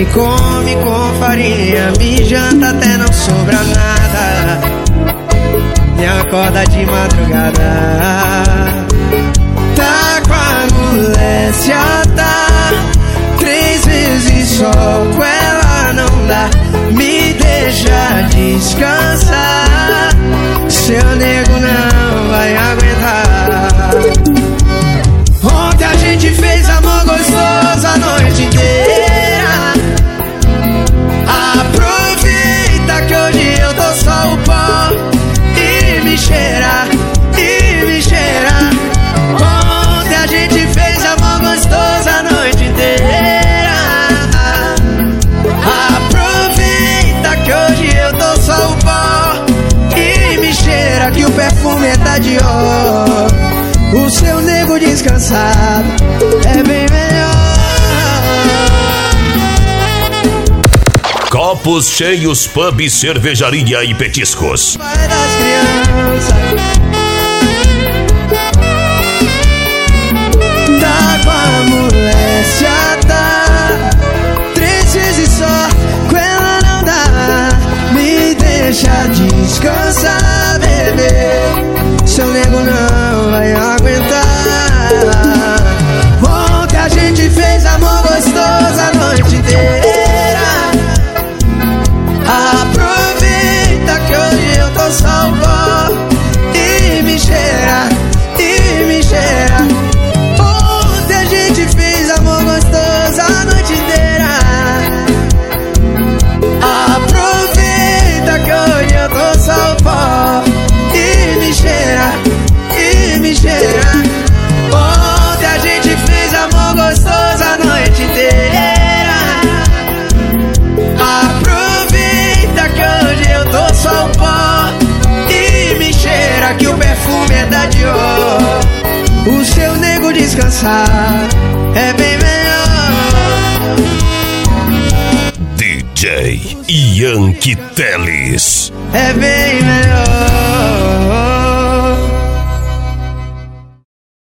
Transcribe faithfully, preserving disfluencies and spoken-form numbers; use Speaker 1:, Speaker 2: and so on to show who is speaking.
Speaker 1: me come com farinha, me janta até não sobra nada, me acorda de madrugada. Tá com a mulher, se atar três vezes só, com ela não dá, me deixa descansar, seu nego não vai aguentar. Ontem a gente fez amor gostoso a noite inteira, aproveita que hoje eu tô só o pó, e me cheira, e me cheira. Ontem a gente fez amor gostoso a noite inteira, aproveita que hoje eu tô só o pó, e me cheira que o perfume é da Dior. O seu nego descansado é bem melhor.
Speaker 2: Copos cheios, pub, cervejaria e petiscos.
Speaker 1: Pai das crianças, tá com a mulher, se atar três vezes só, com ela não dá, me deixa descansar, bebê, seu nego não vai aguentar. Ontem a gente fez amor gostoso a noite inteira, aproveita que hoje eu tô só o pó, e me cheira, e me cheira. Ontem a gente fez amor gostoso a noite inteira, aproveita que hoje eu tô só o pó, e me cheira, e me cheira. Ontem a gente fez amor gostoso a noite inteira, aproveita que hoje eu tô só o pó, e me cheira que o perfume é da Dior. O seu nego descansar é bem melhor.
Speaker 2: D J Yankee Teles.
Speaker 1: É bem melhor.